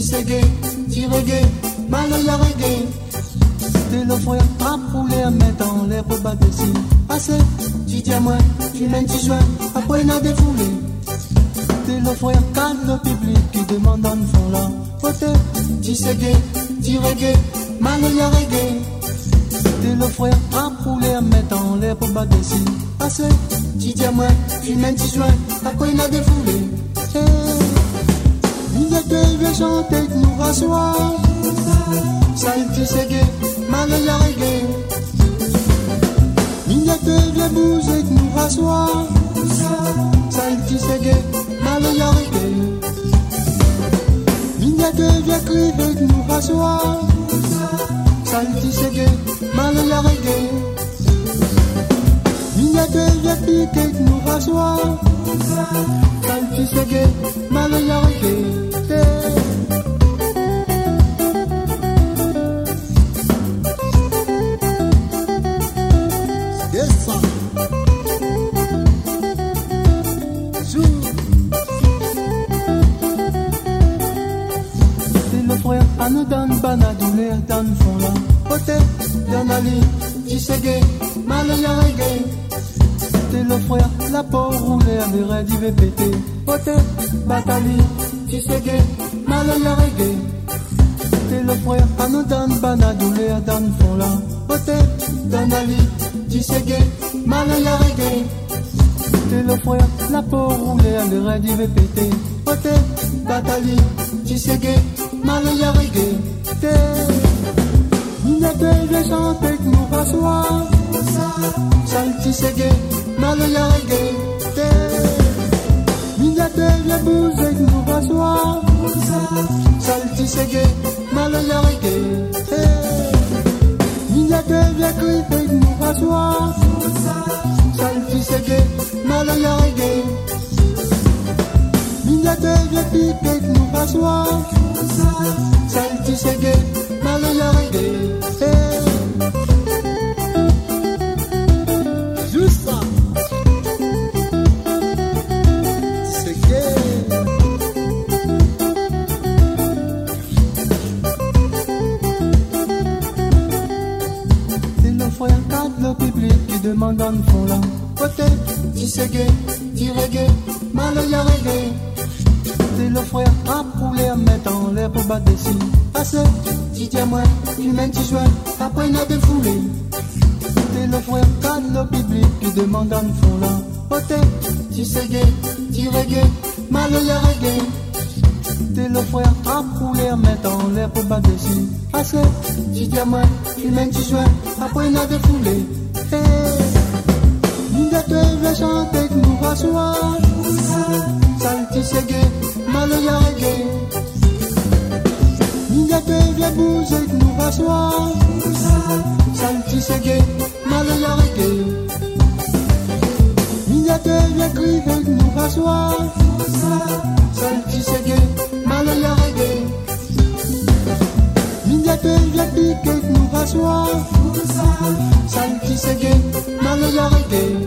Tisségué, tirégué, malaya reggae. T'es le frère, trappe roulé à mettre en l'air pour battre des signes. Assez, tu tiens moi, tu mènes, tu joins, après n'a défoulé. T'es le frère, calme le public qui demande en fond là. Côté, tisségué, tirégué, malaya reggae. T'es le frère, trappe roulé à mettre en l'air pour battre des signes. Assez, tu tiens moi, tu mènes, tu joins, après n'a défoulé. Il était vieux chanter que nous rasseoir. Ça il tisségué, malaya reggae. Il était vieux bouger que nous rasseoir. Ça il tisségué, malaya reggae. Il était vieux crier que nous rasseoir. Ça il tisségué, malaya reggae. Il était vieux piqué que nous rasseoir. Ça il tisségué, malaya reggae. Anu dan bana dule dan fond la Pote, dan ali, tisségué, malaya reggae. T'es le frère, la peau roulée à des raids, il va péter. Pote, batali, tisségué, malaya reggae. T'es le frère, anu dan bana dule dan fond la Pote, dan ali, tisségué, malaya reggae. T'es le frère, la peau roulée à des raids, il va péter. Pote, batali, tisségué, malaya reggae. Il était vieux chanter que nous rasseoir. Sale tisségué, malaya reggae. Il était vieux bouger que nous rasseoir. Sale tisségué, malaya reggae. Il était vieux crier que nous rasseoir. Sale tisségué, malaya reggae. Il était vieux piqué que nous rasseoir. Sale tisségué, malaya reggae. Juste ça. Tisségué. C'est le frère cadre, le public qui demande en fond là. Côté, tisségué, tirégué, malaya reggae. C'est le frère à rouler à mettre en l'air pour battre des signes. Assez, tu tiens moi, tu mènes, tu joins, après n'a défoulé. C'est le frère calme le public qui demande en fond là. Pote, tisségué, tirégué, malaya reggae. C'est le frère à rouler à mettre en l'air pour battre des signes. Assez, tu tiens moi, tu mènes, tu joins, après n'a défoulé. Il était chanter que nous rasseoir. Sale tisségué, malaya reggae. Il était vieux bouger que nous rasseoir. Sale tisségué, malaya reggae. Il était vieux crier que nous rasseoir. Sale tisségué, malaya reggae. Il était vieux piqué que nous rasseoir. Sale tisségué, malaya reggae.